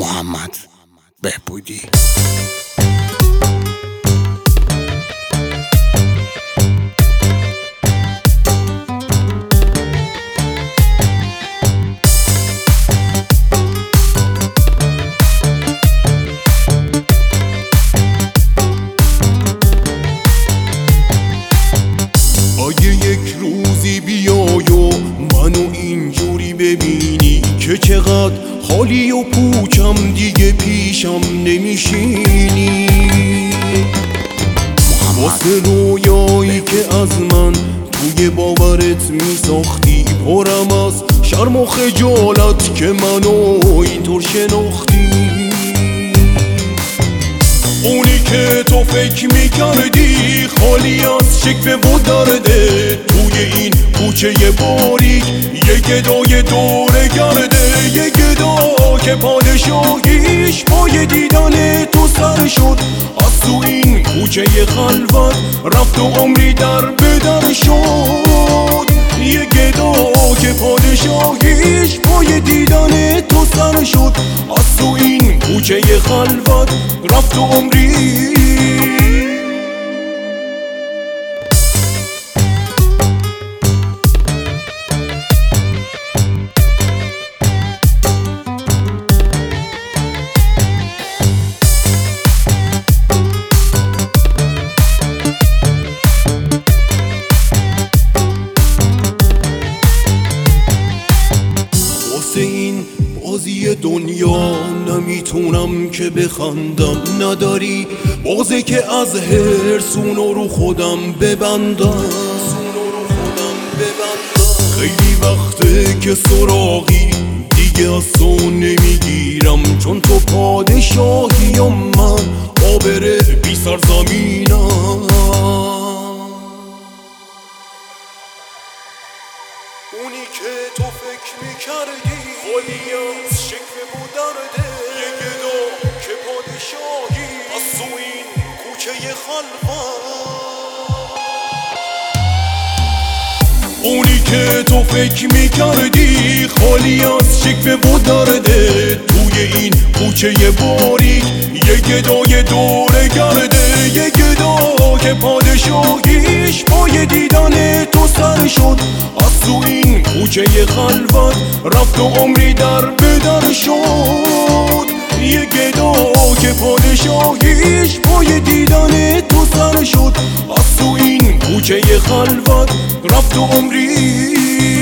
محمد بهبودی. اگه یک روزی بیای و منو اینجوری ببینی که چقدر حالی و پوچم، دیگه پیشم نمیشینی. واسه رویایی که از من توی باورت میساختی، پرم از شرم و خجالت که منو اینطور شناختی. اونی که تو فکر میکردی خالی از شکوه و درده، توی این کوچه باریک یه گدای دوره گرده. یه گدا که پادشاهیش پای دیدن تو سر شد، از تو این کوچه خلوت رفت و عمری در به در شد. یه گدا که پادشاهیش پای دیدن تو سر شد، از تو این کوچه خلوت رفت و عمری. واسه این بازی دنیا نمیتونم که بخندم، نداری بازه که از هرسونو رو خودم ببندم. خیلی وقته که سراغی دیگه از تو نمیگیرم، چون تو پادشاهی و من آبر بی سرزمینم. اونی که تو فکر میکردی خالی از شکوه و درده، یه گدا که پادشاهی از تو این کوچه خلوت. اونی که تو فکر میکردی خالی از شکوه و درده، توی این کوچه باریک یه گدای دوره گرده. یه گدا که پادشاهیش پای دیدن تو سر شد، از تو این کوچه خلوت رفت و عمری در به در شد. یه گدا که پادشاهیش پای دیدن تو سر شد، از تو این کوچه خلوت رفت و عمری.